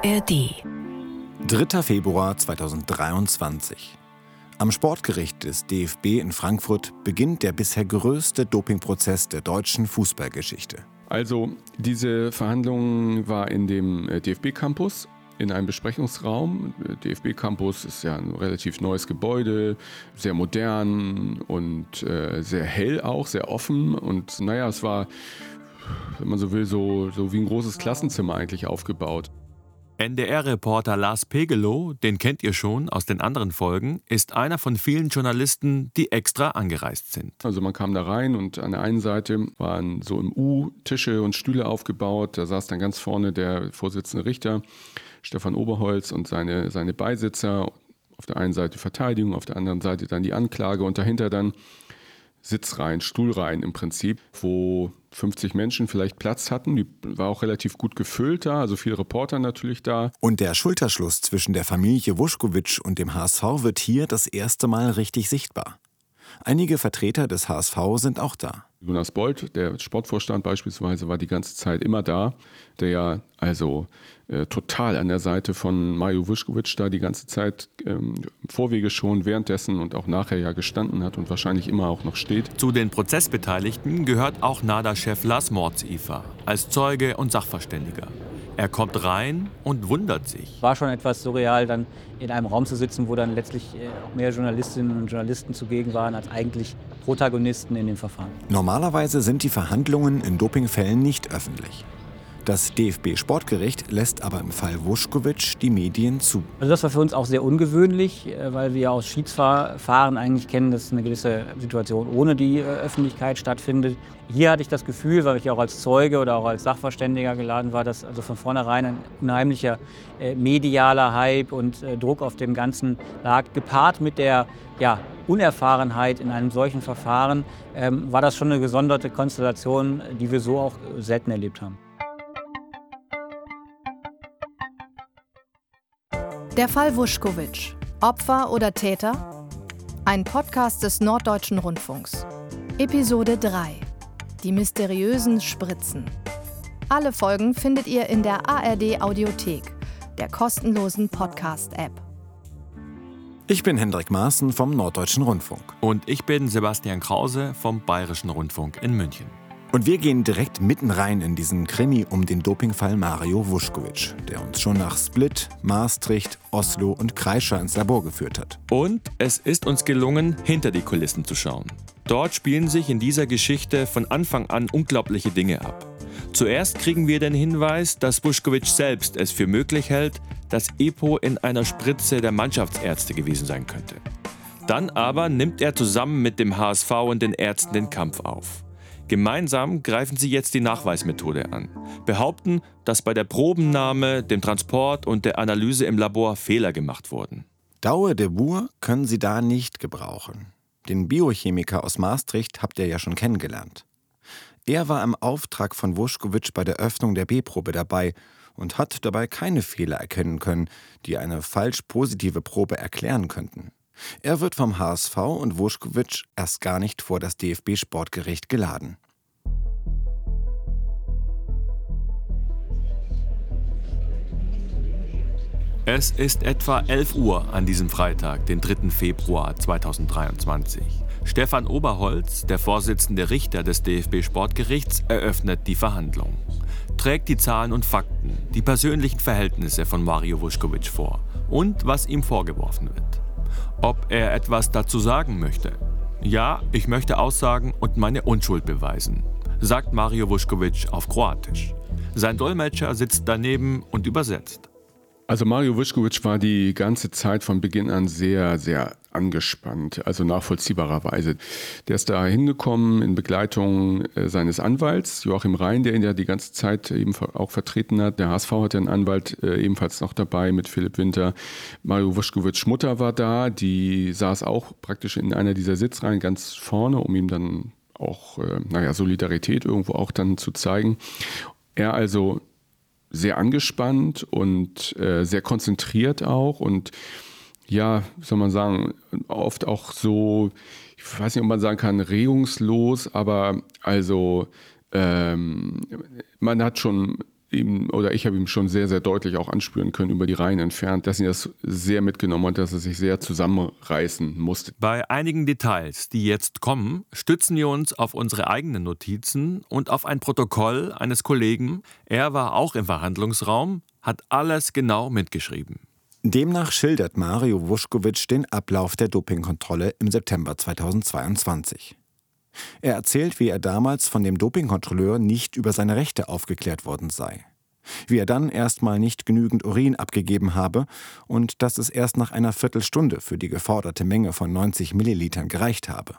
ARD. 3. Februar 2023. Am Sportgericht des DFB in Frankfurt beginnt der bisher größte Dopingprozess der deutschen Fußballgeschichte. Also diese Verhandlung war in dem DFB-Campus, in einem Besprechungsraum. Der DFB-Campus ist ja ein relativ neues Gebäude, sehr modern und sehr hell auch, sehr offen. Und es war, wenn man so will, so wie ein großes Klassenzimmer eigentlich aufgebaut. NDR-Reporter Lars Pegelow, den kennt ihr schon aus den anderen Folgen, ist einer von vielen Journalisten, die extra angereist sind. Also man kam da rein und an der einen Seite waren so im U Tische und Stühle aufgebaut. Da saß dann ganz vorne der Vorsitzende Richter, Stefan Oberholz, und seine Beisitzer. Auf der einen Seite die Verteidigung, auf der anderen Seite dann die Anklage und dahinter dann Sitzreihen, Stuhlreihen im Prinzip, wo 50 Menschen vielleicht Platz hatten. Die war auch relativ gut gefüllt da, also viele Reporter natürlich da. Und der Schulterschluss zwischen der Familie Vušković und dem HSV wird hier das erste Mal richtig sichtbar. Einige Vertreter des HSV sind auch da. Jonas Bold, der Sportvorstand beispielsweise, war die ganze Zeit immer da, der ja also total an der Seite von Mario Vušković da die ganze Zeit im Vorwege schon, währenddessen und auch nachher ja gestanden hat und wahrscheinlich immer auch noch steht. Zu den Prozessbeteiligten gehört auch NADA-Chef Lars Mordsiefer als Zeuge und Sachverständiger. Er kommt rein und wundert sich. War schon etwas surreal, dann in einem Raum zu sitzen, wo dann letztlich auch mehr Journalistinnen und Journalisten zugegen waren als eigentlich Protagonisten in dem Verfahren. Normalerweise sind die Verhandlungen in Dopingfällen nicht öffentlich. Das DFB-Sportgericht lässt aber im Fall Vušković die Medien zu. Also das war für uns auch sehr ungewöhnlich, weil wir aus Schiedsverfahren eigentlich kennen, dass eine gewisse Situation ohne die Öffentlichkeit stattfindet. Hier hatte ich das Gefühl, weil ich auch als Zeuge oder auch als Sachverständiger geladen war, dass also von vornherein ein unheimlicher medialer Hype und Druck auf dem Ganzen lag. Gepaart mit der Unerfahrenheit in einem solchen Verfahren war das schon eine gesonderte Konstellation, die wir so auch selten erlebt haben. Der Fall Vušković. Opfer oder Täter? Ein Podcast des Norddeutschen Rundfunks. Episode 3. Die mysteriösen Spritzen. Alle Folgen findet ihr in der ARD Audiothek, der kostenlosen Podcast-App. Ich bin Hendrik Maaßen vom Norddeutschen Rundfunk. Und ich bin Sebastian Krause vom Bayerischen Rundfunk in München. Und wir gehen direkt mitten rein in diesen Krimi um den Dopingfall Mario Vušković, der uns schon nach Split, Maastricht, Oslo und Kreischa ins Labor geführt hat. Und es ist uns gelungen, hinter die Kulissen zu schauen. Dort spielen sich in dieser Geschichte von Anfang an unglaubliche Dinge ab. Zuerst kriegen wir den Hinweis, dass Vušković selbst es für möglich hält, dass EPO in einer Spritze der Mannschaftsärzte gewesen sein könnte. Dann aber nimmt er zusammen mit dem HSV und den Ärzten den Kampf auf. Gemeinsam greifen sie jetzt die Nachweismethode an, behaupten, dass bei der Probennahme, dem Transport und der Analyse im Labor Fehler gemacht wurden. Douwe de Boer können sie da nicht gebrauchen. Den Biochemiker aus Maastricht habt ihr ja schon kennengelernt. Er war im Auftrag von Vušković bei der Öffnung der B-Probe dabei und hat dabei keine Fehler erkennen können, die eine falsch positive Probe erklären könnten. Er wird vom HSV und Vušković erst gar nicht vor das DFB-Sportgericht geladen. Es ist etwa 11 Uhr an diesem Freitag, den 3. Februar 2023. Stefan Oberholz, der Vorsitzende Richter des DFB-Sportgerichts, eröffnet die Verhandlung. Trägt die Zahlen und Fakten, die persönlichen Verhältnisse von Mario Vušković vor und was ihm vorgeworfen wird. Ob er etwas dazu sagen möchte? Ja, ich möchte aussagen und meine Unschuld beweisen, sagt Mario Vušković auf Kroatisch. Sein Dolmetscher sitzt daneben und übersetzt. Also Mario Vušković war die ganze Zeit von Beginn an sehr, sehr angespannt, also nachvollziehbarerweise. Der ist da hingekommen in Begleitung seines Anwalts, Joachim Rhein, der ihn ja die ganze Zeit eben auch vertreten hat. Der HSV hatte einen Anwalt ebenfalls noch dabei mit Philipp Winter. Mario Vušković Mutter war da, die saß auch praktisch in einer dieser Sitzreihen ganz vorne, um ihm dann auch Solidarität irgendwo auch dann zu zeigen. Er also sehr angespannt und sehr konzentriert auch und ja, wie soll man sagen, oft auch so, ich weiß nicht, ob man sagen kann, regungslos, aber also man hat schon ich habe ihm schon sehr, sehr deutlich auch anspüren können über die Reihen entfernt, dass ihn das sehr mitgenommen hat, dass er sich sehr zusammenreißen musste. Bei einigen Details, die jetzt kommen, stützen wir uns auf unsere eigenen Notizen und auf ein Protokoll eines Kollegen. Er war auch im Verhandlungsraum, hat alles genau mitgeschrieben. Demnach schildert Mario Vušković den Ablauf der Dopingkontrolle im September 2022. Er erzählt, wie er damals von dem Dopingkontrolleur nicht über seine Rechte aufgeklärt worden sei. Wie er dann erstmal nicht genügend Urin abgegeben habe und dass es erst nach einer Viertelstunde für die geforderte Menge von 90 Millilitern gereicht habe.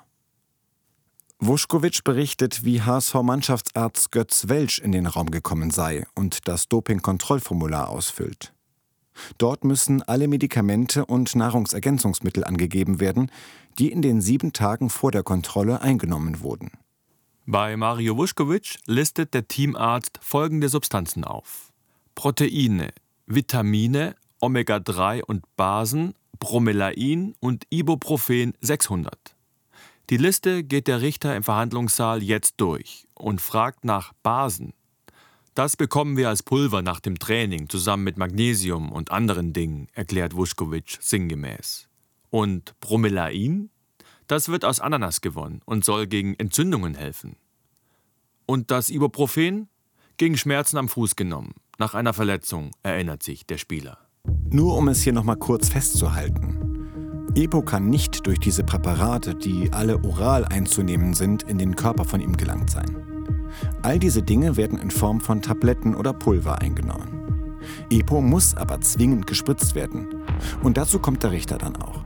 Vušković berichtet, wie HSV-Mannschaftsarzt Götz Welsch in den Raum gekommen sei und das Dopingkontrollformular ausfüllt. Dort müssen alle Medikamente und Nahrungsergänzungsmittel angegeben werden, die in den 7 Tagen vor der Kontrolle eingenommen wurden. Bei Mario Vušković listet der Teamarzt folgende Substanzen auf: Proteine, Vitamine, Omega-3 und Basen, Bromelain und Ibuprofen 600. Die Liste geht der Richter im Verhandlungssaal jetzt durch und fragt nach Basen. Das bekommen wir als Pulver nach dem Training zusammen mit Magnesium und anderen Dingen, erklärt Vušković sinngemäß. Und Bromelain? Das wird aus Ananas gewonnen und soll gegen Entzündungen helfen. Und das Ibuprofen? Gegen Schmerzen am Fuß genommen. Nach einer Verletzung, erinnert sich der Spieler. Nur um es hier nochmal kurz festzuhalten. EPO kann nicht durch diese Präparate, die alle oral einzunehmen sind, in den Körper von ihm gelangt sein. All diese Dinge werden in Form von Tabletten oder Pulver eingenommen. EPO muss aber zwingend gespritzt werden. Und dazu kommt der Richter dann auch.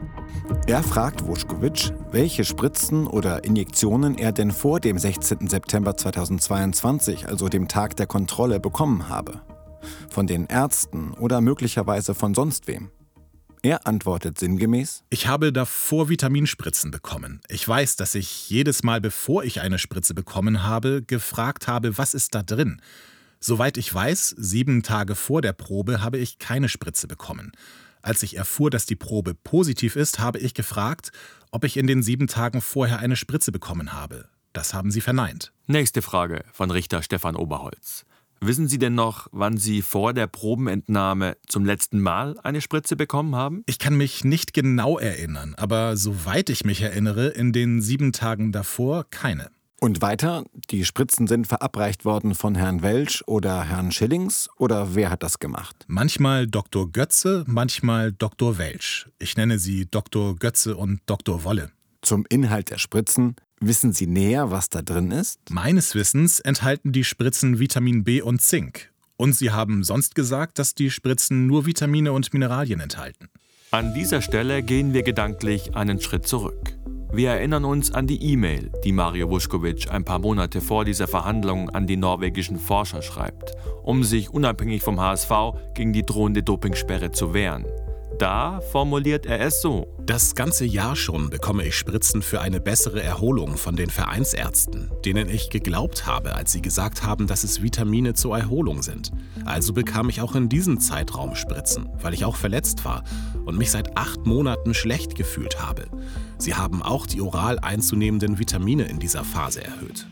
Er fragt Vušković, welche Spritzen oder Injektionen er denn vor dem 16. September 2022, also dem Tag der Kontrolle, bekommen habe. Von den Ärzten oder möglicherweise von sonst wem. Er antwortet sinngemäß: Ich habe davor Vitaminspritzen bekommen. Ich weiß, dass ich jedes Mal, bevor ich eine Spritze bekommen habe, gefragt habe, was ist da drin. Soweit ich weiß, 7 Tage vor der Probe habe ich keine Spritze bekommen. Als ich erfuhr, dass die Probe positiv ist, habe ich gefragt, ob ich in den 7 Tagen vorher eine Spritze bekommen habe. Das haben sie verneint. Nächste Frage von Richter Stefan Oberholz. Wissen Sie denn noch, wann Sie vor der Probenentnahme zum letzten Mal eine Spritze bekommen haben? Ich kann mich nicht genau erinnern, aber soweit ich mich erinnere, in den 7 Tagen davor keine. Und weiter, die Spritzen sind verabreicht worden von Herrn Welsch oder Herrn Schillings, oder wer hat das gemacht? Manchmal Dr. Götze, manchmal Dr. Welsch. Ich nenne sie Dr. Götze und Dr. Wolle. Zum Inhalt der Spritzen: Wissen Sie näher, was da drin ist? Meines Wissens enthalten die Spritzen Vitamin B und Zink. Und sie haben sonst gesagt, dass die Spritzen nur Vitamine und Mineralien enthalten. An dieser Stelle gehen wir gedanklich einen Schritt zurück. Wir erinnern uns an die E-Mail, die Mario Vušković ein paar Monate vor dieser Verhandlung an die norwegischen Forscher schreibt, um sich unabhängig vom HSV gegen die drohende Dopingsperre zu wehren. Da formuliert er es so: Das ganze Jahr schon bekomme ich Spritzen für eine bessere Erholung von den Vereinsärzten, denen ich geglaubt habe, als sie gesagt haben, dass es Vitamine zur Erholung sind. Also bekam ich auch in diesem Zeitraum Spritzen, weil ich auch verletzt war und mich seit 8 Monaten schlecht gefühlt habe. Sie haben auch die oral einzunehmenden Vitamine in dieser Phase erhöht.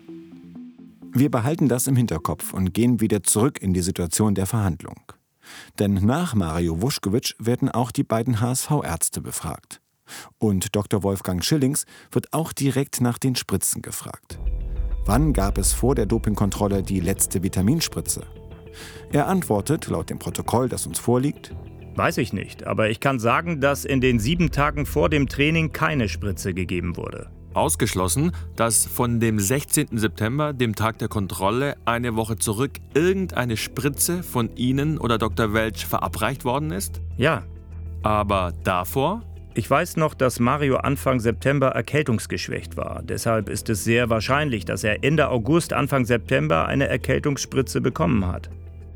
Wir behalten das im Hinterkopf und gehen wieder zurück in die Situation der Verhandlung. Denn nach Mario Vušković werden auch die beiden HSV-Ärzte befragt. Und Dr. Wolfgang Schillings wird auch direkt nach den Spritzen gefragt. Wann gab es vor der Dopingkontrolle die letzte Vitaminspritze? Er antwortet, laut dem Protokoll, das uns vorliegt: Weiß ich nicht, aber ich kann sagen, dass in den 7 Tagen vor dem Training keine Spritze gegeben wurde. Ausgeschlossen, dass von dem 16. September, dem Tag der Kontrolle, eine Woche zurück, irgendeine Spritze von Ihnen oder Dr. Welsch verabreicht worden ist? Ja. Aber davor? Ich weiß noch, dass Mario Anfang September erkältungsgeschwächt war. Deshalb ist es sehr wahrscheinlich, dass er Ende August, Anfang September eine Erkältungsspritze bekommen hat.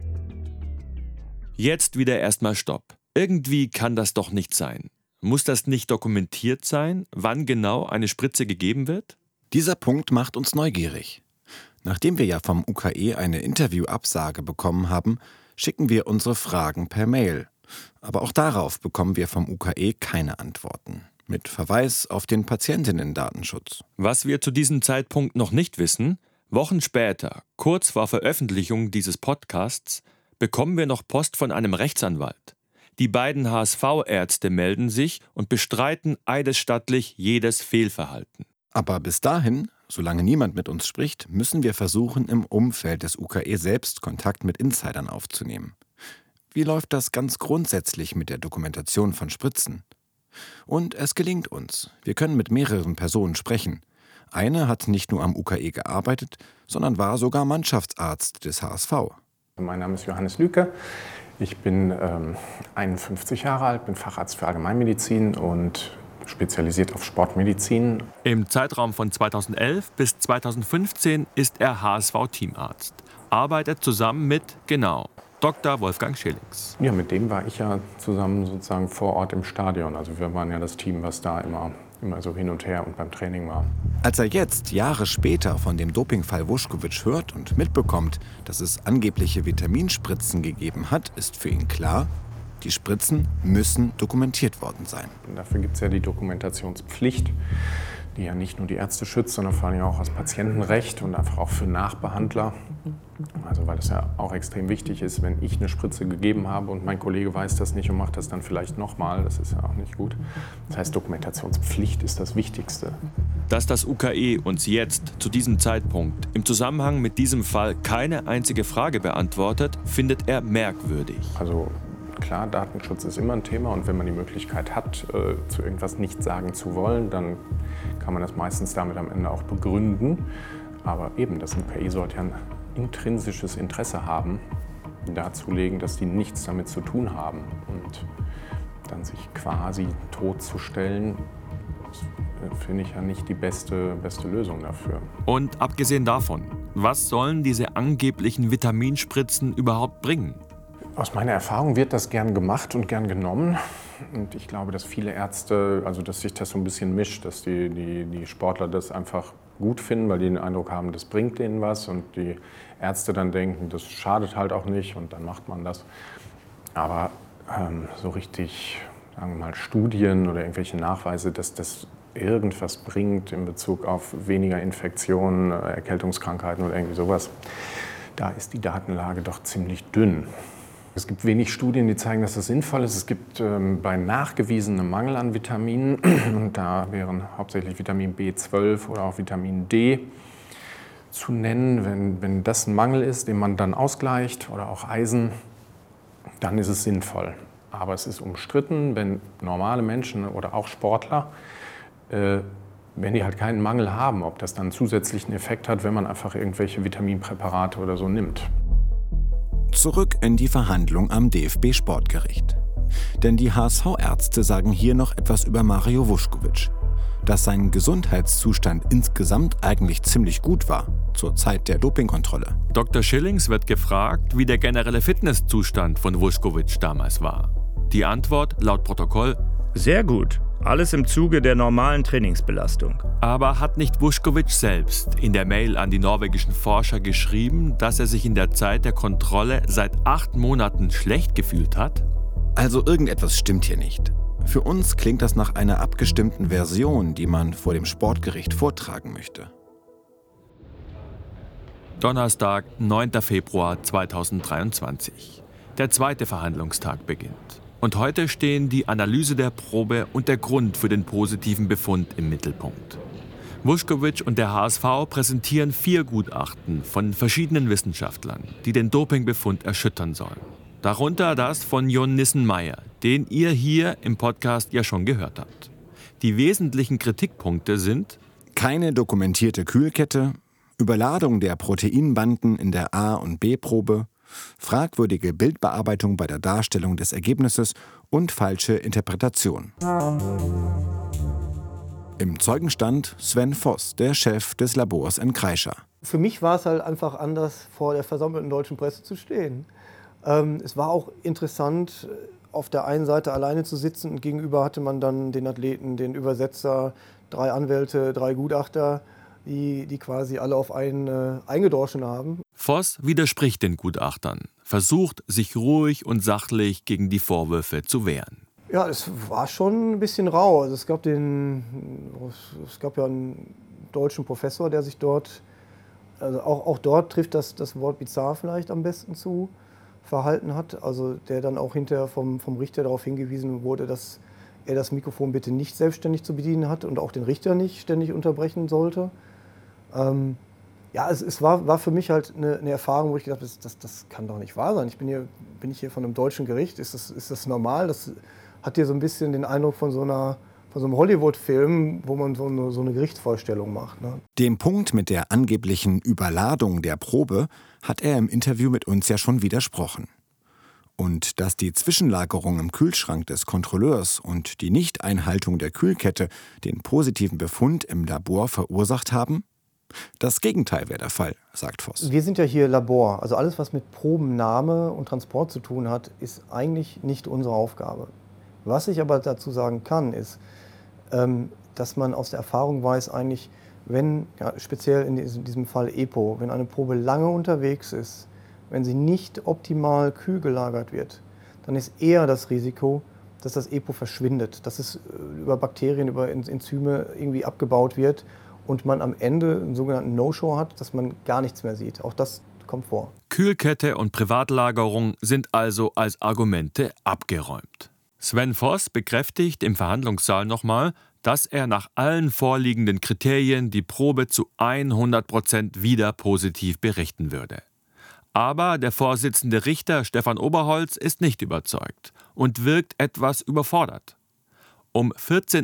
Jetzt wieder erstmal Stopp. Irgendwie kann das doch nicht sein. Muss das nicht dokumentiert sein, wann genau eine Spritze gegeben wird? Dieser Punkt macht uns neugierig. Nachdem wir ja vom UKE eine Interviewabsage bekommen haben, schicken wir unsere Fragen per Mail. Aber auch darauf bekommen wir vom UKE keine Antworten. Mit Verweis auf den Patientinnen-Datenschutz. Was wir zu diesem Zeitpunkt noch nicht wissen: Wochen später, kurz vor Veröffentlichung dieses Podcasts, bekommen wir noch Post von einem Rechtsanwalt. Die beiden HSV-Ärzte melden sich und bestreiten eidesstattlich jedes Fehlverhalten. Aber bis dahin, solange niemand mit uns spricht, müssen wir versuchen, im Umfeld des UKE selbst Kontakt mit Insidern aufzunehmen. Wie läuft das ganz grundsätzlich mit der Dokumentation von Spritzen? Und es gelingt uns. Wir können mit mehreren Personen sprechen. Eine hat nicht nur am UKE gearbeitet, sondern war sogar Mannschaftsarzt des HSV. Mein Name ist Johannes Lüke. Ich bin 51 Jahre alt, bin Facharzt für Allgemeinmedizin und spezialisiert auf Sportmedizin. Im Zeitraum von 2011 bis 2015 ist er HSV-Teamarzt. Arbeitet zusammen mit, Dr. Wolfgang Schillings. Ja, mit dem war ich ja zusammen sozusagen vor Ort im Stadion. Also wir waren ja das Team, was da immer so hin und her und beim Training war. Als er jetzt, Jahre später, von dem Dopingfall Vušković hört und mitbekommt, dass es angebliche Vitaminspritzen gegeben hat, ist für ihn klar, die Spritzen müssen dokumentiert worden sein. Und dafür gibt es ja die Dokumentationspflicht, die ja nicht nur die Ärzte schützt, sondern vor allem auch das Patientenrecht und einfach auch für Nachbehandler. Also weil es ja auch extrem wichtig ist, wenn ich eine Spritze gegeben habe und mein Kollege weiß das nicht und macht das dann vielleicht nochmal, das ist ja auch nicht gut. Das heißt, Dokumentationspflicht ist das Wichtigste. Dass das UKE uns jetzt, zu diesem Zeitpunkt, im Zusammenhang mit diesem Fall keine einzige Frage beantwortet, findet er merkwürdig. Also klar, Datenschutz ist immer ein Thema und wenn man die Möglichkeit hat, zu irgendwas nicht sagen zu wollen, dann kann man das meistens damit am Ende auch begründen. Aber eben, das UKE sollte ja ein intrinsisches Interesse haben, darzulegen, dass die nichts damit zu tun haben. Und dann sich quasi totzustellen, finde ich ja nicht die beste Lösung dafür. Und abgesehen davon, was sollen diese angeblichen Vitaminspritzen überhaupt bringen? Aus meiner Erfahrung wird das gern gemacht und gern genommen. Und ich glaube, dass viele Ärzte, also dass sich das so ein bisschen mischt, dass die Sportler das einfach gut finden, weil die den Eindruck haben, das bringt denen was. Und die Ärzte dann denken, das schadet halt auch nicht und dann macht man das. Aber so richtig, sagen wir mal, Studien oder irgendwelche Nachweise, dass das irgendwas bringt in Bezug auf weniger Infektionen, Erkältungskrankheiten oder irgendwie sowas, da ist die Datenlage doch ziemlich dünn. Es gibt wenig Studien, die zeigen, dass das sinnvoll ist. Es gibt bei nachgewiesenem Mangel an Vitaminen, und da wären hauptsächlich Vitamin B12 oder auch Vitamin D zu nennen. Wenn das ein Mangel ist, den man dann ausgleicht, oder auch Eisen, dann ist es sinnvoll. Aber es ist umstritten, wenn normale Menschen oder auch Sportler, wenn die halt keinen Mangel haben, ob das dann einen zusätzlichen Effekt hat, wenn man einfach irgendwelche Vitaminpräparate oder so nimmt. Zurück in die Verhandlung am DFB-Sportgericht. Denn die HSV-Ärzte sagen hier noch etwas über Mario Vušković. Dass sein Gesundheitszustand insgesamt eigentlich ziemlich gut war, zur Zeit der Dopingkontrolle. Dr. Schillings wird gefragt, wie der generelle Fitnesszustand von Vušković damals war. Die Antwort laut Protokoll: Sehr gut. Alles im Zuge der normalen Trainingsbelastung. Aber hat nicht Vušković selbst in der Mail an die norwegischen Forscher geschrieben, dass er sich in der Zeit der Kontrolle seit 8 Monaten schlecht gefühlt hat? Also irgendetwas stimmt hier nicht. Für uns klingt das nach einer abgestimmten Version, die man vor dem Sportgericht vortragen möchte. Donnerstag, 9. Februar 2023. Der zweite Verhandlungstag beginnt. Und heute stehen die Analyse der Probe und der Grund für den positiven Befund im Mittelpunkt. Vušković und der HSV präsentieren 4 Gutachten von verschiedenen Wissenschaftlern, die den Dopingbefund erschüttern sollen. Darunter das von Jon Nissen-Meyer, den ihr hier im Podcast ja schon gehört habt. Die wesentlichen Kritikpunkte sind: keine dokumentierte Kühlkette, Überladung der Proteinbanden in der A- und B-Probe, fragwürdige Bildbearbeitung bei der Darstellung des Ergebnisses und falsche Interpretation. Im Zeugenstand Sven Voss, der Chef des Labors in Kreischer. Für mich war es halt einfach anders, vor der versammelten deutschen Presse zu stehen. Es war auch interessant, auf der einen Seite alleine zu sitzen und gegenüber hatte man dann den Athleten, den Übersetzer, 3 Anwälte, 3 Gutachter, die quasi alle auf einen eingedroschen haben. Voss widerspricht den Gutachtern, versucht, sich ruhig und sachlich gegen die Vorwürfe zu wehren. Ja, es war schon ein bisschen rau. Also es gab ja einen deutschen Professor, der sich dort also auch dort trifft das Wort bizarr vielleicht am besten zu, verhalten hat. Also der dann auch hinterher vom Richter darauf hingewiesen wurde, dass er das Mikrofon bitte nicht selbstständig zu bedienen hat und auch den Richter nicht ständig unterbrechen sollte. Ja, es war für mich halt eine Erfahrung, wo ich gedacht habe, das kann doch nicht wahr sein. Bin ich hier von einem deutschen Gericht? Ist das normal? Das hat hier so ein bisschen den Eindruck von so einem Hollywood-Film, wo man so eine Gerichtsvorstellung macht. Ne? Dem Punkt mit der angeblichen Überladung der Probe hat er im Interview mit uns ja schon widersprochen. Und dass die Zwischenlagerung im Kühlschrank des Kontrolleurs und die Nichteinhaltung der Kühlkette den positiven Befund im Labor verursacht haben? Das Gegenteil wäre der Fall, sagt Voss. Wir sind ja hier Labor. Also alles, was mit Probennahme und Transport zu tun hat, ist eigentlich nicht unsere Aufgabe. Was ich aber dazu sagen kann, ist, dass man aus der Erfahrung weiß, eigentlich, wenn, ja, speziell in diesem Fall EPO, wenn eine Probe lange unterwegs ist, wenn sie nicht optimal kühl gelagert wird, dann ist eher das Risiko, dass das EPO verschwindet, dass es über Bakterien, über Enzyme irgendwie abgebaut wird und man am Ende einen sogenannten No-Show hat, dass man gar nichts mehr sieht. Auch das kommt vor. Kühlkette und Privatlagerung sind also als Argumente abgeräumt. Sven Voss bekräftigt im Verhandlungssaal nochmal, dass er nach allen vorliegenden Kriterien die Probe zu 100% wieder positiv berichten würde. Aber der Vorsitzende Richter Stefan Oberholz ist nicht überzeugt und wirkt etwas überfordert. Um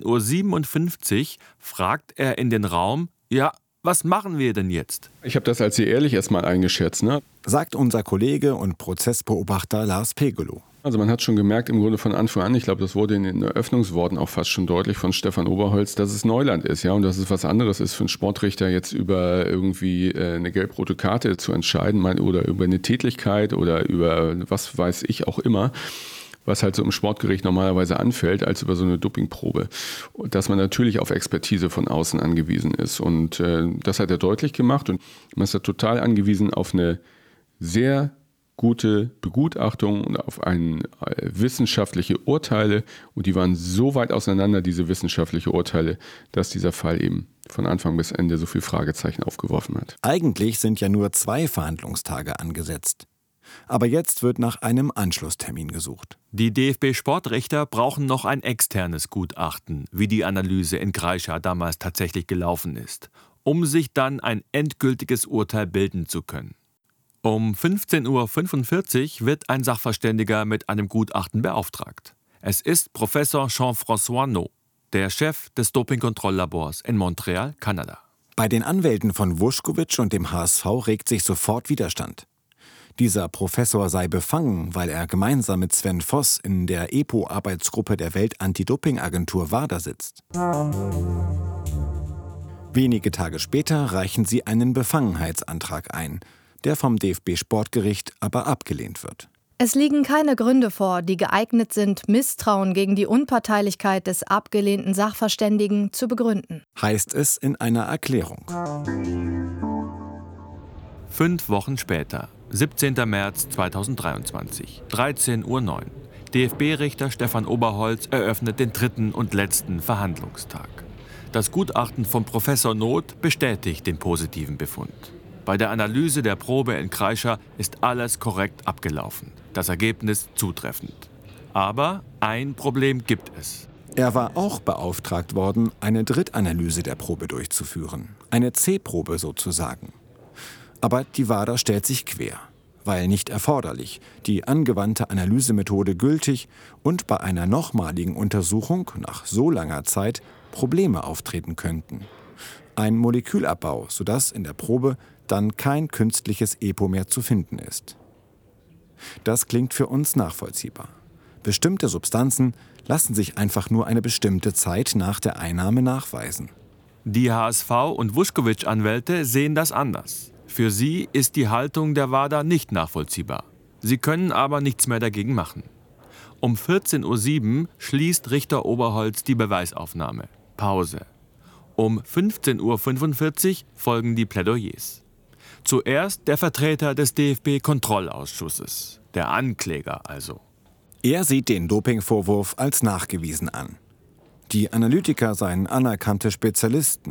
14.57 Uhr fragt er in den Raum, ja, was machen wir denn jetzt? Ich habe das als sehr ehrlich erstmal eingeschätzt, ne? Sagt unser Kollege und Prozessbeobachter Lars Pegelow. Also man hat schon gemerkt, im Grunde von Anfang an, ich glaube, das wurde in den Eröffnungsworten auch fast schon deutlich von Stefan Oberholz, dass es Neuland ist, ja, und dass es was anderes ist für einen Sportrichter, jetzt über irgendwie eine gelb-rote Karte zu entscheiden oder über eine Tätlichkeit oder über was weiß ich auch immer, was halt so im Sportgericht normalerweise anfällt, als über so eine Dopingprobe. Und dass man natürlich auf Expertise von außen angewiesen ist. Und das hat er deutlich gemacht und man ist da total angewiesen auf eine sehr gute Begutachtung und auf wissenschaftliche Urteile. Und die waren so weit auseinander, diese wissenschaftlichen Urteile, dass dieser Fall eben von Anfang bis Ende so viele Fragezeichen aufgeworfen hat. Eigentlich sind ja nur 2 Verhandlungstage angesetzt. Aber jetzt wird nach einem Anschlusstermin gesucht. Die DFB-Sportrichter brauchen noch ein externes Gutachten, wie die Analyse in Kreischa damals tatsächlich gelaufen ist, um sich dann ein endgültiges Urteil bilden zu können. Um 15.45 Uhr wird ein Sachverständiger mit einem Gutachten beauftragt. Es ist Professor Jean-François Naud, der Chef des Dopingkontrolllabors in Montreal, Kanada. Bei den Anwälten von Vušković und dem HSV regt sich sofort Widerstand. Dieser Professor sei befangen, weil er gemeinsam mit Sven Voss in der EPO-Arbeitsgruppe der Welt-Anti-Doping-Agentur WADA sitzt. Wenige Tage später reichen sie einen Befangenheitsantrag ein, der vom DFB-Sportgericht aber abgelehnt wird. Es liegen keine Gründe vor, die geeignet sind, Misstrauen gegen die Unparteilichkeit des abgelehnten Sachverständigen zu begründen. Heißt es in einer Erklärung. 5 Wochen später, 17. März 2023, 13.09 Uhr. DFB-Richter Stefan Oberholz eröffnet den 3. und letzten Verhandlungstag. Das Gutachten von Professor Naud bestätigt den positiven Befund. Bei der Analyse der Probe in Kreischa ist alles korrekt abgelaufen. Das Ergebnis zutreffend. Aber ein Problem gibt es. Er war auch beauftragt worden, eine Drittanalyse der Probe durchzuführen. Eine C-Probe sozusagen. Aber die WADA stellt sich quer, weil nicht erforderlich, die angewandte Analysemethode gültig und bei einer nochmaligen Untersuchung nach so langer Zeit Probleme auftreten könnten. Ein Molekülabbau, sodass in der Probe dann kein künstliches EPO mehr zu finden ist. Das klingt für uns nachvollziehbar. Bestimmte Substanzen lassen sich einfach nur eine bestimmte Zeit nach der Einnahme nachweisen. Die HSV- und Vušković-Anwälte sehen das anders. Für sie ist die Haltung der WADA nicht nachvollziehbar. Sie können aber nichts mehr dagegen machen. Um 14.07 Uhr schließt Richter Oberholz die Beweisaufnahme. Pause. Um 15.45 Uhr folgen die Plädoyers. Zuerst der Vertreter des DFB-Kontrollausschusses, der Ankläger also. Er sieht den Dopingvorwurf als nachgewiesen an. Die Analytiker seien anerkannte Spezialisten.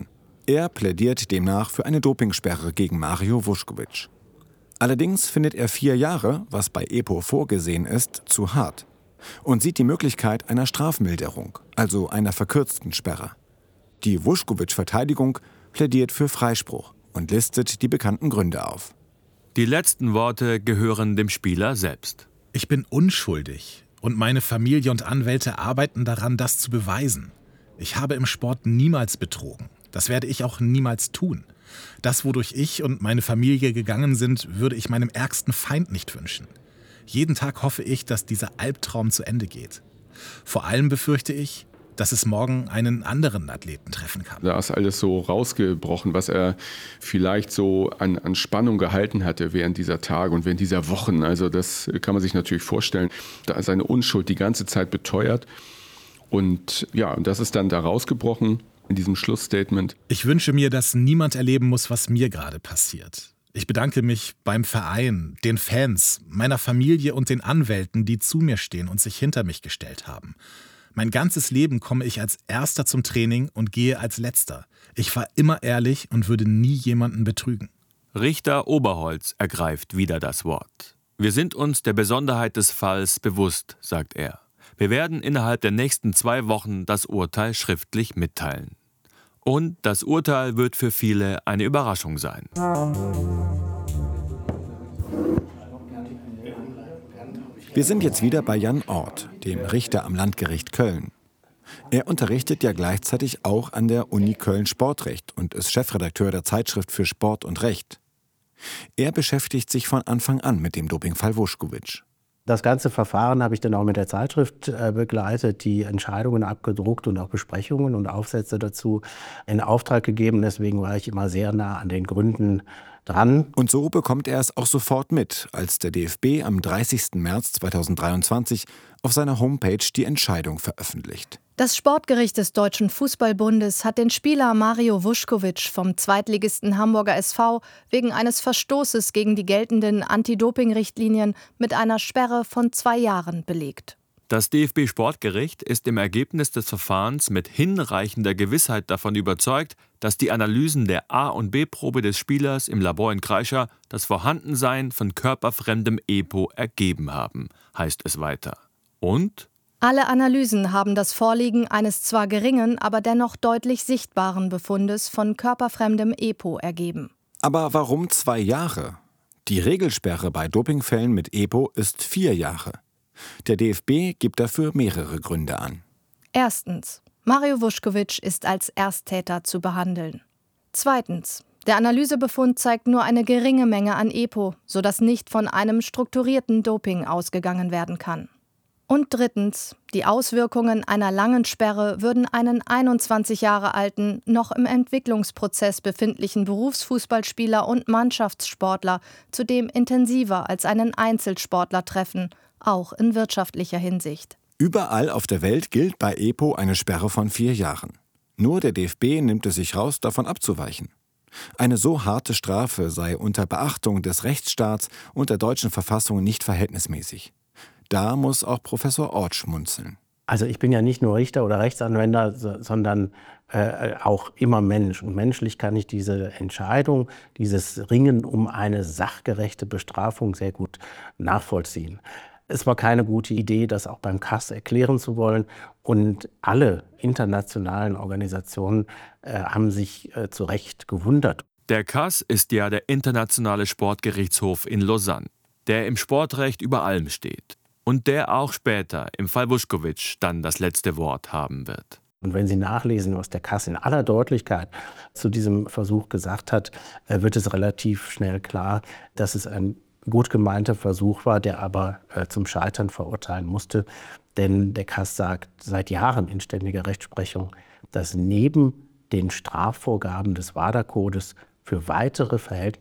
Er plädiert demnach für eine Dopingsperre gegen Mario Vuskovic. Allerdings findet er 4 Jahre, was bei EPO vorgesehen ist, zu hart und sieht die Möglichkeit einer Strafmilderung, also einer verkürzten Sperre. Die Vuskovic-Verteidigung plädiert für Freispruch und listet die bekannten Gründe auf. Die letzten Worte gehören dem Spieler selbst. Ich bin unschuldig und meine Familie und Anwälte arbeiten daran, das zu beweisen. Ich habe im Sport niemals betrogen. Das werde ich auch niemals tun. Das, wodurch ich und meine Familie gegangen sind, würde ich meinem ärgsten Feind nicht wünschen. Jeden Tag hoffe ich, dass dieser Albtraum zu Ende geht. Vor allem befürchte ich, dass es morgen einen anderen Athleten treffen kann. Da ist alles so rausgebrochen, was er vielleicht so an Spannung gehalten hatte während dieser Tage und während dieser Wochen. Also das kann man sich natürlich vorstellen. Da ist seine Unschuld die ganze Zeit beteuert. Und ja, und das ist dann da rausgebrochen in diesem Schlussstatement. Ich wünsche mir, dass niemand erleben muss, was mir gerade passiert. Ich bedanke mich beim Verein, den Fans, meiner Familie und den Anwälten, die zu mir stehen und sich hinter mich gestellt haben. Mein ganzes Leben komme ich als Erster zum Training und gehe als Letzter. Ich war immer ehrlich und würde nie jemanden betrügen. Richter Oberholz ergreift wieder das Wort. Wir sind uns der Besonderheit des Falls bewusst, sagt er. Wir werden innerhalb der nächsten 2 Wochen das Urteil schriftlich mitteilen. Und das Urteil wird für viele eine Überraschung sein. Wir sind jetzt wieder bei Jan Orth, dem Richter am Landgericht Köln. Er unterrichtet ja gleichzeitig auch an der Uni Köln Sportrecht und ist Chefredakteur der Zeitschrift für Sport und Recht. Er beschäftigt sich von Anfang an mit dem Dopingfall Vuskovic. Das ganze Verfahren habe ich dann auch mit der Zeitschrift begleitet, die Entscheidungen abgedruckt und auch Besprechungen und Aufsätze dazu in Auftrag gegeben. Deswegen war ich immer sehr nah an den Gründen dran. Und so bekommt er es auch sofort mit, als der DFB am 30. März 2023 auf seiner Homepage die Entscheidung veröffentlicht. Das Sportgericht des Deutschen Fußballbundes hat den Spieler Mario Vuskovic vom Zweitligisten Hamburger SV wegen eines Verstoßes gegen die geltenden Anti-Doping-Richtlinien mit einer Sperre von 2 Jahren belegt. Das DFB-Sportgericht ist im Ergebnis des Verfahrens mit hinreichender Gewissheit davon überzeugt, dass die Analysen der A- und B-Probe des Spielers im Labor in Kreischa das Vorhandensein von körperfremdem EPO ergeben haben, heißt es weiter. Und? Alle Analysen haben das Vorliegen eines zwar geringen, aber dennoch deutlich sichtbaren Befundes von körperfremdem EPO ergeben. Aber warum 2 Jahre? Die Regelsperre bei Dopingfällen mit EPO ist 4 Jahre. Der DFB gibt dafür mehrere Gründe an. Erstens: Mario Vuskovic ist als Ersttäter zu behandeln. Zweitens: Der Analysebefund zeigt nur eine geringe Menge an EPO, sodass nicht von einem strukturierten Doping ausgegangen werden kann. Und drittens: Die Auswirkungen einer langen Sperre würden einen 21 Jahre alten, noch im Entwicklungsprozess befindlichen Berufsfußballspieler und Mannschaftssportler zudem intensiver als einen Einzelsportler treffen, auch in wirtschaftlicher Hinsicht. Überall auf der Welt gilt bei EPO eine Sperre von 4 Jahren. Nur der DFB nimmt es sich raus, davon abzuweichen. Eine so harte Strafe sei unter Beachtung des Rechtsstaats und der deutschen Verfassung nicht verhältnismäßig. Da muss auch Professor Orth schmunzeln. Also ich bin ja nicht nur Richter oder Rechtsanwender, sondern auch immer Mensch. Und menschlich kann ich diese Entscheidung, dieses Ringen um eine sachgerechte Bestrafung sehr gut nachvollziehen. Es war keine gute Idee, das auch beim CAS erklären zu wollen. Und alle internationalen Organisationen haben sich zu Recht gewundert. Der CAS ist ja der internationale Sportgerichtshof in Lausanne, der im Sportrecht über allem steht. Und der auch später im Fall Vuskovic dann das letzte Wort haben wird. Und wenn Sie nachlesen, was der CAS in aller Deutlichkeit zu diesem Versuch gesagt hat, wird es relativ schnell klar, dass es ein gut gemeinter Versuch war, der aber zum Scheitern verurteilen musste. Denn der CAS sagt seit Jahren in ständiger Rechtsprechung, dass neben den Strafvorgaben des WADA-Codes für weitere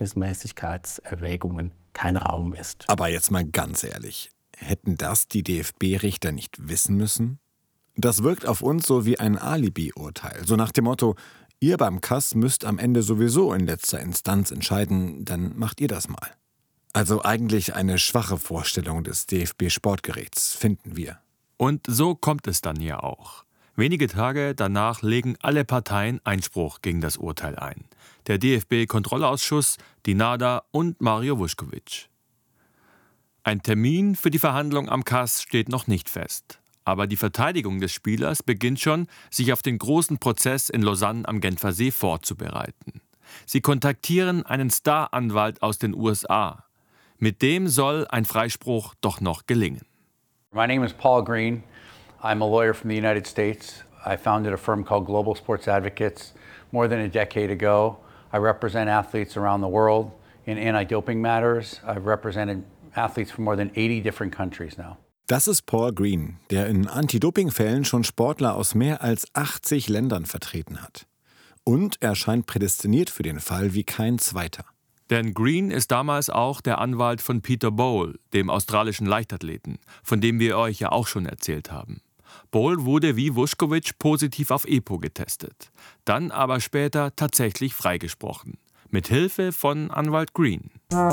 Verhältnismäßigkeitserwägungen kein Raum ist. Aber jetzt mal ganz ehrlich. Hätten das die DFB-Richter nicht wissen müssen? Das wirkt auf uns so wie ein Alibi-Urteil. So nach dem Motto, ihr beim CAS müsst am Ende sowieso in letzter Instanz entscheiden, dann macht ihr das mal. Also eigentlich eine schwache Vorstellung des DFB-Sportgerichts, finden wir. Und so kommt es dann ja auch. Wenige Tage danach legen alle Parteien Einspruch gegen das Urteil ein. Der DFB-Kontrollausschuss, die NADA und Mario Vučković. Ein Termin für die Verhandlung am KAS steht noch nicht fest. Aber die Verteidigung des Spielers beginnt schon, sich auf den großen Prozess in Lausanne am Genfersee vorzubereiten. Sie kontaktieren einen Staranwalt aus den USA. Mit dem soll ein Freispruch doch noch gelingen. My name is Paul Green. I'm a lawyer from the United States. I founded a firm called Global Sports Advocates more than a decade ago. I represent athletes around the world in anti-doping matters. I've represented athletes from more than 80 different countries now. Das ist Paul Green, der in Anti-Doping-Fällen schon Sportler aus mehr als 80 Ländern vertreten hat. Und er scheint prädestiniert für den Fall wie kein zweiter. Denn Green ist damals auch der Anwalt von Peter Bol, dem australischen Leichtathleten, von dem wir euch ja auch schon erzählt haben. Bol wurde wie Vučković positiv auf EPO getestet, dann aber später tatsächlich freigesprochen, mit Hilfe von Anwalt Green.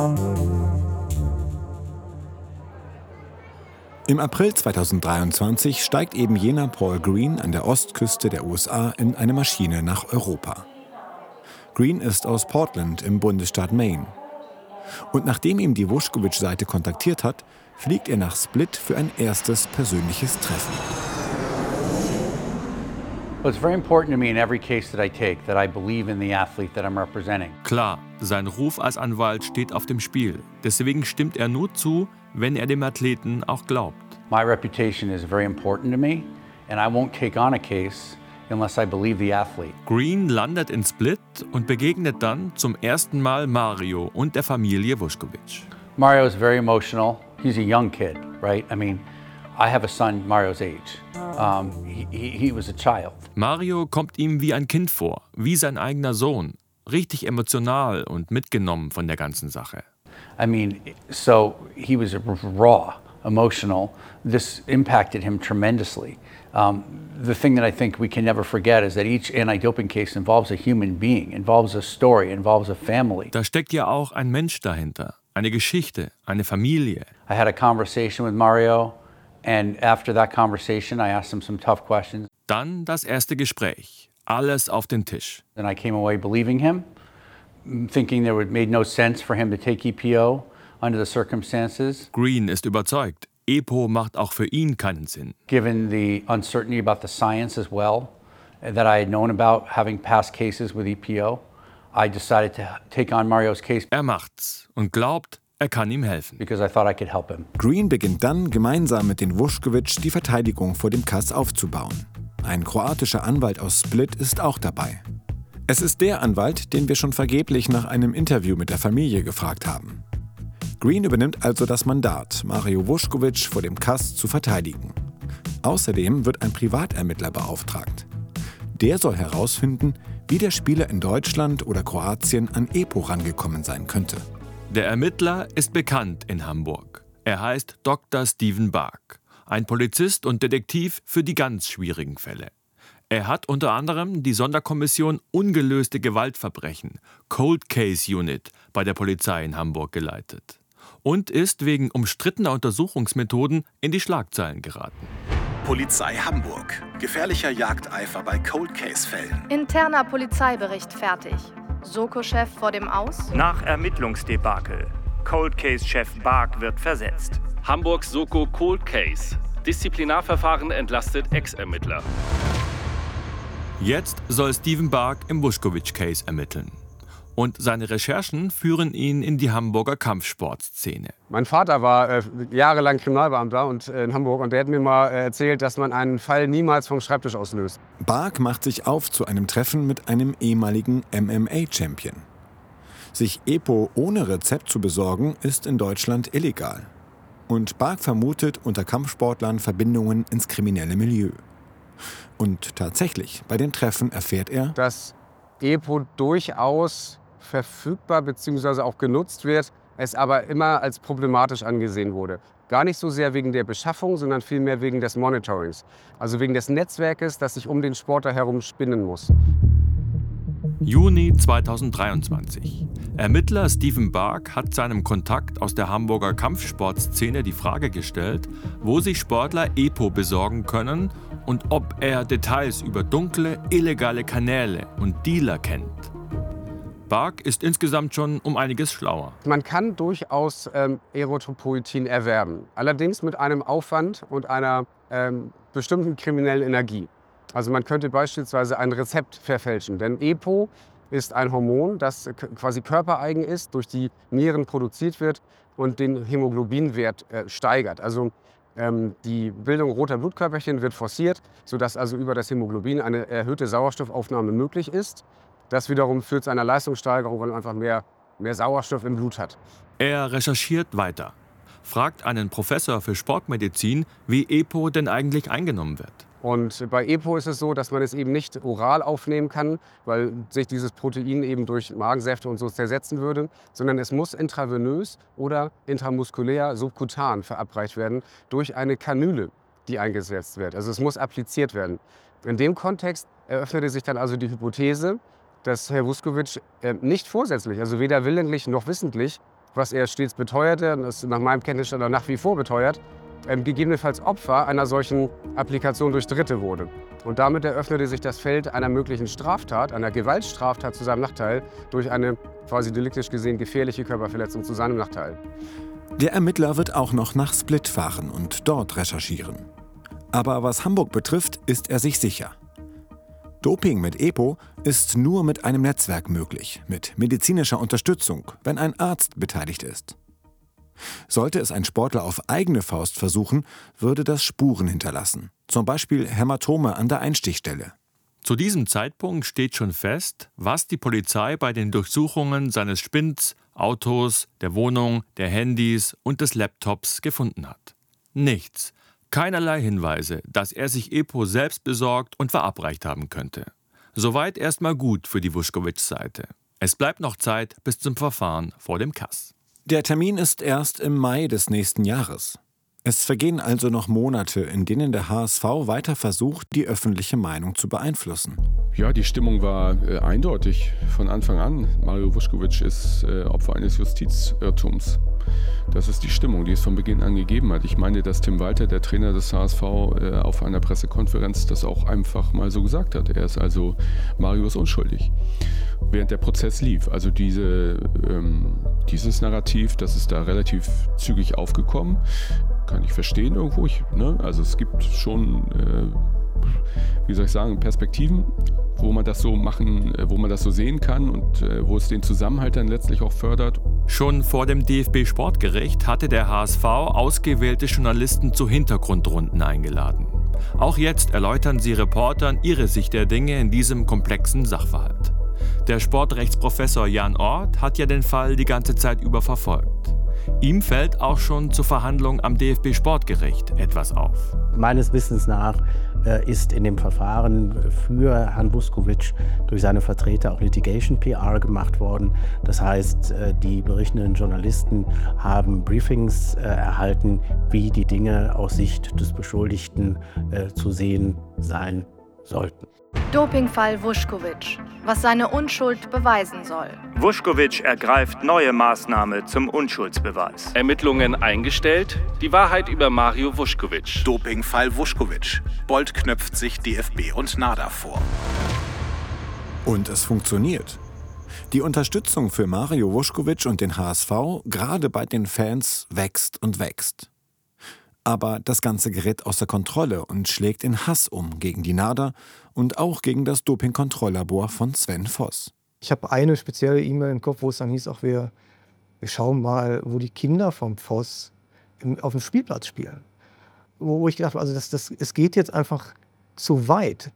Im April 2023 steigt eben jener Paul Green an der Ostküste der USA in eine Maschine nach Europa. Green ist aus Portland im Bundesstaat Maine. Und nachdem ihm die Vučković-Seite kontaktiert hat, fliegt er nach Split für ein erstes persönliches Treffen. Well, it's very important to me in every case that I take that I believe in the athlete that I'm representing. Klar, sein Ruf als Anwalt steht auf dem Spiel. Deswegen stimmt er nur zu, wenn er dem Athleten auch glaubt. My reputation is very important to me, and I won't take on a case unless I believe the athlete. Green landet in Split und begegnet dann zum ersten Mal Mario und der Familie Vučković. Mario is very emotional. He's a young kid, right? I mean, I have a son Mario's age. He was a child. Mario kommt ihm wie ein Kind vor, wie sein eigener Sohn. Richtig emotional und mitgenommen von der ganzen Sache. I mean, so he was raw, emotional. This impacted him tremendously. The thing that I think we can never forget is that each anti-doping case involves a human being, involves a story, involves a family. Da steckt ja auch ein Mensch dahinter, eine Geschichte, eine Familie. I had a conversation with Mario, and after that conversation, I asked him some tough questions. Dann das erste Gespräch, alles auf den Tisch. And I came away believing him, thinking there made no sense for him to take EPO under the circumstances. Green ist überzeugt, EPO macht auch für ihn keinen Sinn. Given the uncertainty about the science as well, that I had known about having past cases with EPO, I decided to take on Mario's case. Er macht's und glaubt, er kann ihm helfen. Because I thought I could help him. Green beginnt dann gemeinsam mit den Vučković die Verteidigung vor dem KAS aufzubauen. Ein kroatischer Anwalt aus Split ist auch dabei. Es ist der Anwalt, den wir schon vergeblich nach einem Interview mit der Familie gefragt haben. Green übernimmt also das Mandat, Mario Vučković vor dem KAS zu verteidigen. Außerdem wird ein Privatermittler beauftragt. Der soll herausfinden, wie der Spieler in Deutschland oder Kroatien an EPO rangekommen sein könnte. Der Ermittler ist bekannt in Hamburg. Er heißt Dr. Steven Bark, ein Polizist und Detektiv für die ganz schwierigen Fälle. Er hat unter anderem die Sonderkommission Ungelöste Gewaltverbrechen, Cold Case Unit, bei der Polizei in Hamburg geleitet. Und ist wegen umstrittener Untersuchungsmethoden in die Schlagzeilen geraten. Polizei Hamburg. Gefährlicher Jagdeifer bei Cold-Case-Fällen. Interner Polizeibericht fertig. Soko-Chef vor dem Aus? Nach Ermittlungsdebakel. Cold Case-Chef Bark wird versetzt. Hamburgs Soko Cold Case. Disziplinarverfahren entlastet Ex-Ermittler. Jetzt soll Steven Bark im Vučković-Case ermitteln. Und seine Recherchen führen ihn in die Hamburger Kampfsportszene. Mein Vater war jahrelang Kriminalbeamter in Hamburg und der hat mir mal erzählt, dass man einen Fall niemals vom Schreibtisch aus löst. Bark macht sich auf zu einem Treffen mit einem ehemaligen MMA-Champion. Sich EPO ohne Rezept zu besorgen, ist in Deutschland illegal. Und Bark vermutet unter Kampfsportlern Verbindungen ins kriminelle Milieu. Und tatsächlich, bei den Treffen erfährt er, dass EPO durchaus verfügbar bzw. auch genutzt wird, es aber immer als problematisch angesehen wurde. Gar nicht so sehr wegen der Beschaffung, sondern vielmehr wegen des Monitorings. Also wegen des Netzwerkes, das sich um den Sportler herum spinnen muss. Juni 2023. Ermittler Steven Bark hat seinem Kontakt aus der Hamburger Kampfsportszene die Frage gestellt, wo sich Sportler EPO besorgen können und ob er Details über dunkle, illegale Kanäle und Dealer kennt. Bark ist insgesamt schon um einiges schlauer. Man kann durchaus Erythropoietin erwerben, allerdings mit einem Aufwand und einer bestimmten kriminellen Energie. Also man könnte beispielsweise ein Rezept verfälschen, denn EPO ist ein Hormon, das quasi körpereigen ist, durch die Nieren produziert wird und den Hämoglobinwert steigert. Also die Bildung roter Blutkörperchen wird forciert, sodass also über das Hämoglobin eine erhöhte Sauerstoffaufnahme möglich ist. Das wiederum führt zu einer Leistungssteigerung, weil man einfach mehr Sauerstoff im Blut hat. Er recherchiert weiter, fragt einen Professor für Sportmedizin, wie EPO denn eigentlich eingenommen wird. Und bei EPO ist es so, dass man es eben nicht oral aufnehmen kann, weil sich dieses Protein eben durch Magensäfte und so zersetzen würde, sondern es muss intravenös oder intramuskulär subkutan verabreicht werden durch eine Kanüle, die eingesetzt wird. Also es muss appliziert werden. In dem Kontext eröffnete sich dann also die Hypothese, dass Herr Vuskovic nicht vorsätzlich, also weder willentlich noch wissentlich, was er stets beteuerte, und das nach meinem Kenntnisstand nach wie vor beteuert, gegebenenfalls Opfer einer solchen Applikation durch Dritte wurde. Und damit eröffnete sich das Feld einer möglichen Straftat, einer Gewaltstraftat zu seinem Nachteil, durch eine quasi deliktisch gesehen gefährliche Körperverletzung zu seinem Nachteil. Der Ermittler wird auch noch nach Split fahren und dort recherchieren. Aber was Hamburg betrifft, ist er sich sicher. Doping mit EPO ist nur mit einem Netzwerk möglich, mit medizinischer Unterstützung, wenn ein Arzt beteiligt ist. Sollte es ein Sportler auf eigene Faust versuchen, würde das Spuren hinterlassen, zum Beispiel Hämatome an der Einstichstelle. Zu diesem Zeitpunkt steht schon fest, was die Polizei bei den Durchsuchungen seines Spinns, Autos, der Wohnung, der Handys und des Laptops gefunden hat. Nichts, keinerlei Hinweise, dass er sich EPO selbst besorgt und verabreicht haben könnte. Soweit erstmal gut für die Vuskovic-Seite. Es bleibt noch Zeit bis zum Verfahren vor dem KAS. Der Termin ist erst im Mai des nächsten Jahres. Es vergehen also noch Monate, in denen der HSV weiter versucht, die öffentliche Meinung zu beeinflussen. Ja, die Stimmung war eindeutig von Anfang an. Mario Vuskovic ist Opfer eines Justizirrtums. Das ist die Stimmung, die es von Beginn an gegeben hat. Ich meine, dass Tim Walter, der Trainer des HSV, auf einer Pressekonferenz das auch einfach mal so gesagt hat. Er ist also, Mario ist unschuldig. Während der Prozess lief. Also dieses Narrativ, das ist da relativ zügig aufgekommen. Kann ich verstehen irgendwo. Also es gibt schon, Perspektiven, wo man das so sehen kann und wo es den Zusammenhalt dann letztlich auch fördert. Schon vor dem DFB-Sportgericht hatte der HSV ausgewählte Journalisten zu Hintergrundrunden eingeladen. Auch jetzt erläutern sie Reportern ihre Sicht der Dinge in diesem komplexen Sachverhalt. Der Sportrechtsprofessor Jan Orth hat ja den Fall die ganze Zeit über verfolgt. Ihm fällt auch schon zur Verhandlung am DFB-Sportgericht etwas auf. Meines Wissens nach ist in dem Verfahren für Herrn Vuskovic durch seine Vertreter auch Litigation-PR gemacht worden. Das heißt, die berichtenden Journalisten haben Briefings erhalten, wie die Dinge aus Sicht des Beschuldigten zu sehen sein sollten. Dopingfall Vuskovic, was seine Unschuld beweisen soll. Vuskovic ergreift neue Maßnahme zum Unschuldsbeweis. Ermittlungen eingestellt, die Wahrheit über Mario Vuskovic. Dopingfall Vuskovic. Bolt knöpft sich DFB und NADA vor. Und es funktioniert. Die Unterstützung für Mario Vuskovic und den HSV, gerade bei den Fans, wächst und wächst. Aber das Ganze gerät außer Kontrolle und schlägt in Hass um gegen die NADA und auch gegen das Dopingkontrolllabor von Sven Voss. Ich habe eine spezielle E-Mail im Kopf, wo es dann hieß, auch wir schauen mal, wo die Kinder vom Voss auf dem Spielplatz spielen. Wo ich gedacht habe, also es geht jetzt einfach zu weit.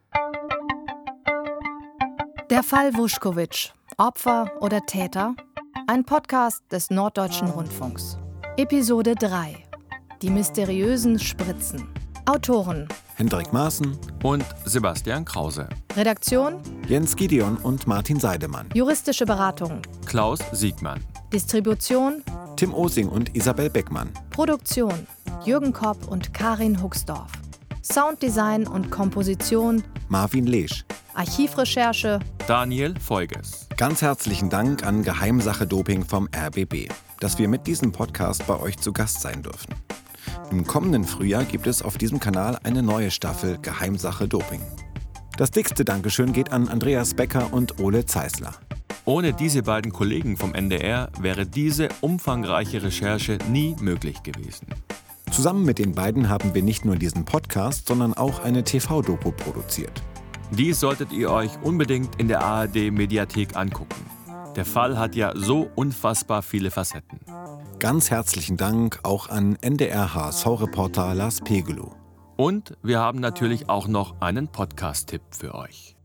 Der Fall Vuskovic, Opfer oder Täter? Ein Podcast des Norddeutschen Rundfunks. Episode 3. Die mysteriösen Spritzen. Autoren: Hendrik Maaßen und Sebastian Krause. Redaktion: Jens Gideon und Martin Seidemann. Juristische Beratung: Klaus Siegmann. Distribution: Tim Osing und Isabel Beckmann. Produktion: Jürgen Kopp und Karin Huxdorf. Sounddesign und Komposition: Marvin Lesch. Archivrecherche Daniel Feuges. Ganz herzlichen Dank an Geheimsache Doping vom RBB, dass wir mit diesem Podcast bei euch zu Gast sein dürfen. Im kommenden Frühjahr gibt es auf diesem Kanal eine neue Staffel Geheimsache Doping. Das dickste Dankeschön geht an Andreas Becker und Ole Zeisler. Ohne diese beiden Kollegen vom NDR wäre diese umfangreiche Recherche nie möglich gewesen. Zusammen mit den beiden haben wir nicht nur diesen Podcast, sondern auch eine TV-Doku produziert. Die solltet ihr euch unbedingt in der ARD-Mediathek angucken. Der Fall hat ja so unfassbar viele Facetten. Ganz herzlichen Dank auch an NDR-HSV-Reporter Lars Pegelow. Und wir haben natürlich auch noch einen Podcast-Tipp für euch.